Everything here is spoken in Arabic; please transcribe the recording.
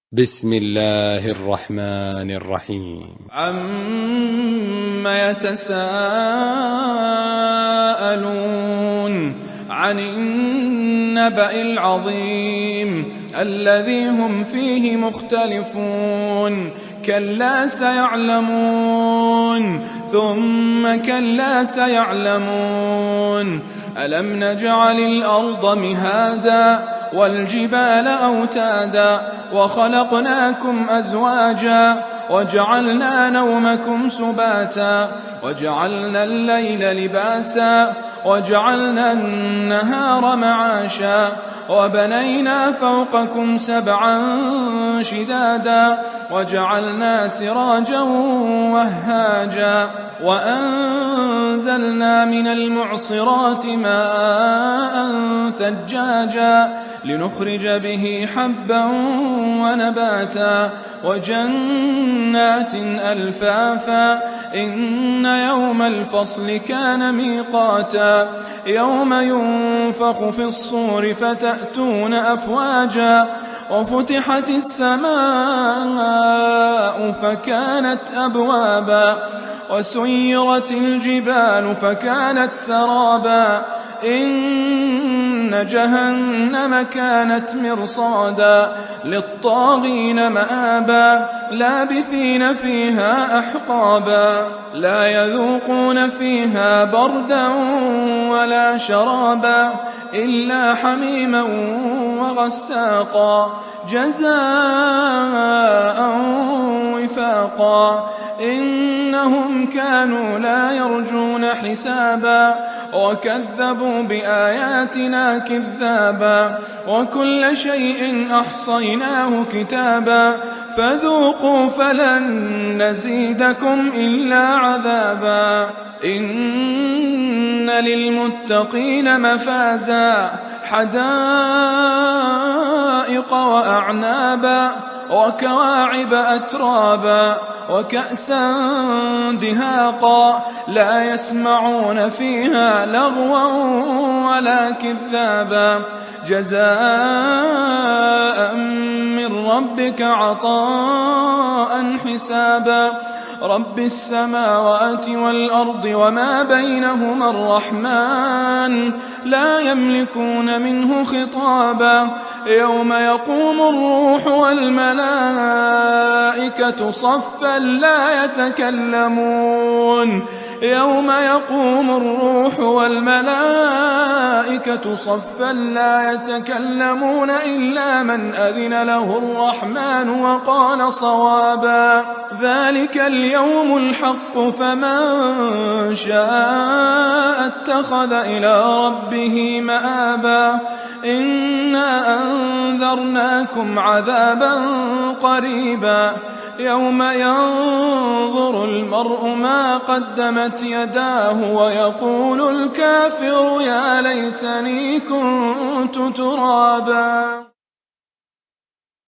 بسم الله الرحمن الرحيم عَمَّ يَتَسَاءَلُونَ عَنِ النَّبَإِ الْعَظِيمِ الَّذِي هُمْ فِيهِ مُخْتَلِفُونَ كَلَّا سَيَعْلَمُونَ ثُمَّ كَلَّا سَيَعْلَمُونَ أَلَمْ نَجْعَلِ الْأَرْضَ مِهَادًا وَالْجِبَالَ أَوْتَادًا وَخَلَقْنَاكُمْ أَزْوَاجًا وَجَعَلْنَا نَوْمَكُمْ سُبَاتًا وَجَعَلْنَا اللَّيْلَ لِبَاسًا وَجَعَلْنَا النَّهَارَ مَعَاشًا وَبَنَيْنَا فَوْقَكُمْ سَبْعًا شِدَادًا وَجَعَلْنَا سِرَاجًا وَهَّاجًا وَأَنزَلْنَا مِنَ الْمُعْصِرَاتِ مَاءً ثَجَّاجًا لِّنُخْرِجَ بِهِ حَبًّا وَنَبَاتًا وَجَنَّاتٍ أَلْفَافًا إِنَّ يَوْمَ الْفَصْلِ كَانَ مِيقَاتًا يَوْمَ يُنفَخُ فِي الصُّورِ فَتَأْتُونَ أَفْوَاجًا وَفُتِحَتِ السَّمَاءُ فَكَانَتْ أَبْوَابًا وَسُيِّرَتِ الْجِبَالُ فَكَانَتْ سَرَابًا إِنَّ جَهَنَّمَ كَانَتْ مِرْصَادًا لِّلطَّاغِينَ مَآبًا لَّابِثِينَ فِيهَا أَحْقَابًا لَّا يَذُوقُونَ فِيهَا بَرْدًا وَلَا شَرَابًا إِلَّا حَمِيمًا وَغَسَّاقًا جَزَاءً وِفَاقًا إِنَّهُمْ كَانُوا لَا يَرْجُونَ حِسَابًا وَكَذَّبُوا بِآيَاتِنَا كِذَّابًا وَكُلَّ شَيْءٍ أَحْصَيْنَاهُ كِتَابًا فَذُوقُوا فَلَن نَّزِيدَكُمْ إِلَّا عَذَابًا إِنَّ لِلْمُتَّقِينَ مَفَازًا حَدَائِقَ وَأَعْنَابًا وَكَوَاعِبَ أَتْرَابًا وَكَأْسًا دِهَاقًا لَّا يَسْمَعُونَ فِيهَا لَغْوًا وَلَا كِذَّابًا جَزَاءً مِّن رَّبِّكَ عَطَاءً حِسَابًا رَّبِّ السَّمَاوَاتِ وَالْأَرْضِ وَمَا بَيْنَهُمَا الرَّحْمَٰنُ لَا يَمْلِكُونَ مِنْهُ خِطَابًا يَوْمَ يَقُومُ الرُّوحُ وَالْمَلَائِكَةُ صَفًّا لَّا يَتَكَلَّمُونَ إِلَّا مَنْ أَذِنَ لَهُ الرَّحْمَٰنُ وَقَالَ صَوَابًا ذَٰلِكَ الْيَوْمُ الْحَقُّ فَمَن شَاءَ اتَّخَذَ إِلَىٰ رَبِّهِ مَآبًا إِنَّا أَنذَرْنَاكُمْ عَذَابًا قَرِيبًا يَوْمَ يَنظُرُ الْمَرْءُ مَا قَدَّمَتْ يَدَاهُ وَيَقُولُ الْكَافِرُ يَا لَيْتَنِي كُنتُ تُرَابًا